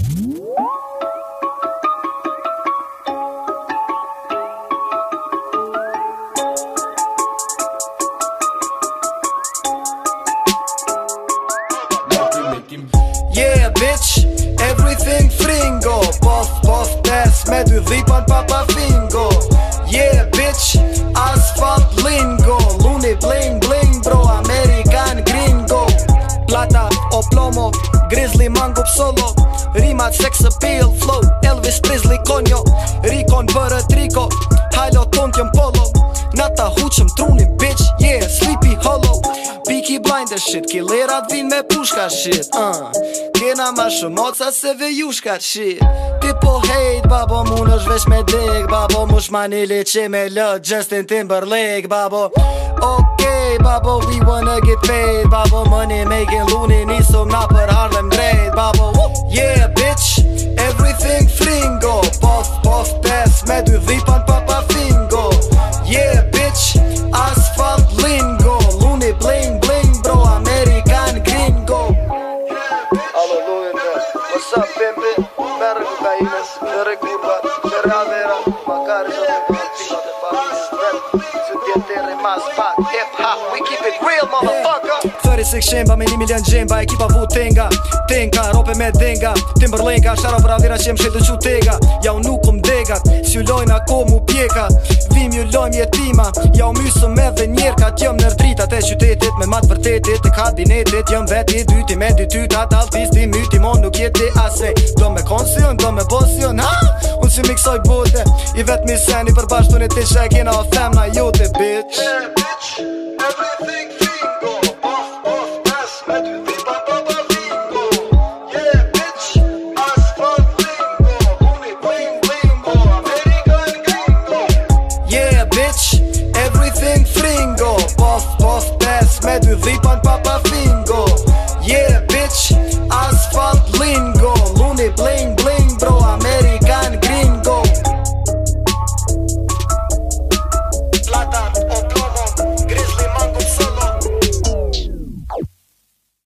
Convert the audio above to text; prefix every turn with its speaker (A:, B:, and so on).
A: Yeah bitch, everything fringo. Poth, poth, test me dy dhipan papa fingo. Yeah bitch, asphalt lingo. Luni bling bling bro, American gringo. Plata o plomo, grizzly mango solo. Rimat sex appeal, flow, Elvis Presley konjo. Rikon bërë triko, halo ton t'jëm polo. Nata huqëm trunin bitch, yeah, sleepy hollow. Peaky Blinders shit, killerat vin me pushka shit. Kena ma shumoca se vejushka shit. Ti po hejt, babo mun është vesh me dek. Babo mush manili që me lët Justin Timberlake, babo. Okay, babo, we wanna get paid. Babo, money making luni, nisum na për Harlem Great, babo. Yeah, bitch, everything fringo. Poth, poth, pes, me dy dhipan papa fingo. Yeah, bitch, asphalt lingo. Luni bling bling bro, American gringo. Hallelujah, what's up, pimpin'? Merë kokainës, merë kurva, merë avera. Makari që me këllë të papi. Së tjetere mas pak, hip-hop, we keep it real, motherfucker. 36 shemba me 1 milion gjemba, ekipa vu tenga. Tenka, rope me denga, Timberlenka, shara bravira që më shetë që tega. Ja u nuk degat, si u lojna ko mu pjeka. Vim ju lojm jetima, ja u mysëm edhe njerka. T'jëm nër dritat e qytetit, me matë vërtetit. Të kabinetit, jëm veti dyti me dy tytat. Altisti myti, mon nuk jeti ase. Do me konsion, do me bosion, ha? Unë si miksoj bote, i vetë mi seni për bashkëtun e ti që e kena o femna jote, bitch. Yeah, bitch, everything